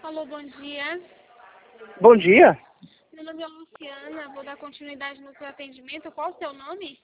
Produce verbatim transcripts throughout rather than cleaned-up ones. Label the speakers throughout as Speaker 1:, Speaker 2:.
Speaker 1: Alô, bom dia.
Speaker 2: Bom dia.
Speaker 1: Meu nome é Luciana, vou dar continuidade no seu atendimento. Qual o seu nome?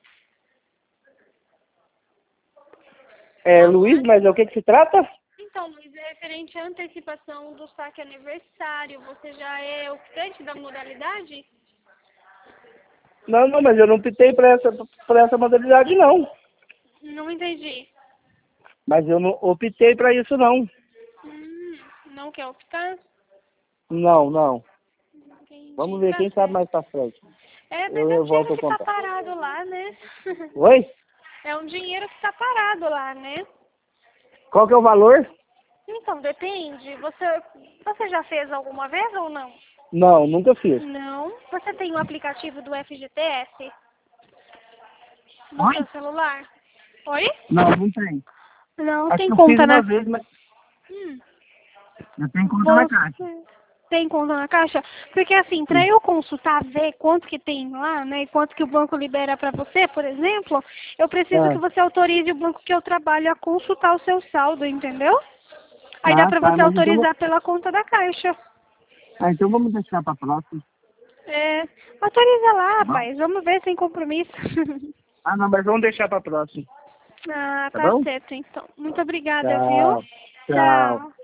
Speaker 2: É Luiz, mas é o que que se trata?
Speaker 1: Então, Luiz, é referente à antecipação do saque aniversário. Você já é optante da modalidade?
Speaker 2: Não, não, mas eu não optei para essa, para essa modalidade, não.
Speaker 1: Não entendi.
Speaker 2: Mas eu não optei para isso, não.
Speaker 1: Hum, não quer optar?
Speaker 2: Não, não. Vamos
Speaker 1: Entendi,
Speaker 2: ver,
Speaker 1: tá
Speaker 2: quem sabe
Speaker 1: certo.
Speaker 2: mais pra frente.
Speaker 1: É, mas
Speaker 2: Eu,
Speaker 1: é um
Speaker 2: eu volto
Speaker 1: dinheiro
Speaker 2: a
Speaker 1: que tá
Speaker 2: contar.
Speaker 1: parado lá, né?
Speaker 2: Oi?
Speaker 1: É um dinheiro que tá parado lá, né?
Speaker 2: Qual que é o valor?
Speaker 1: Então, depende. Você, você já fez alguma vez ou não?
Speaker 2: Não, nunca fiz.
Speaker 1: Não. Você tem o aplicativo do F G T S no
Speaker 2: Oi?
Speaker 1: seu celular? Oi?
Speaker 2: Não, não tem.
Speaker 1: Não
Speaker 2: Acho
Speaker 1: tem
Speaker 2: que eu fiz
Speaker 1: conta
Speaker 2: uma
Speaker 1: na...
Speaker 2: vez, mas
Speaker 1: Hum.
Speaker 2: eu tenho conta na caixa.
Speaker 1: Você tem conta na caixa? Porque assim, para
Speaker 2: Sim.
Speaker 1: eu consultar, ver quanto que tem lá, né, e quanto que o banco libera para você, por exemplo, eu preciso que
Speaker 2: Ah,
Speaker 1: você autorize o banco que eu trabalho a consultar o seu saldo, entendeu? Aí dá
Speaker 2: tá,
Speaker 1: para
Speaker 2: tá,
Speaker 1: você
Speaker 2: mas então,
Speaker 1: autorizar pela conta da caixa.
Speaker 2: ah, então vamos deixar para próxima.
Speaker 1: É, autoriza lá,
Speaker 2: Tá bom?
Speaker 1: rapaz. Vamos ver sem compromisso.
Speaker 2: Ah, não, mas vamos deixar para próxima.
Speaker 1: Ah,
Speaker 2: Tá
Speaker 1: tá
Speaker 2: bom?
Speaker 1: certo, então. Muito obrigada, viu?
Speaker 2: Tchau. Tchau.
Speaker 1: Tchau.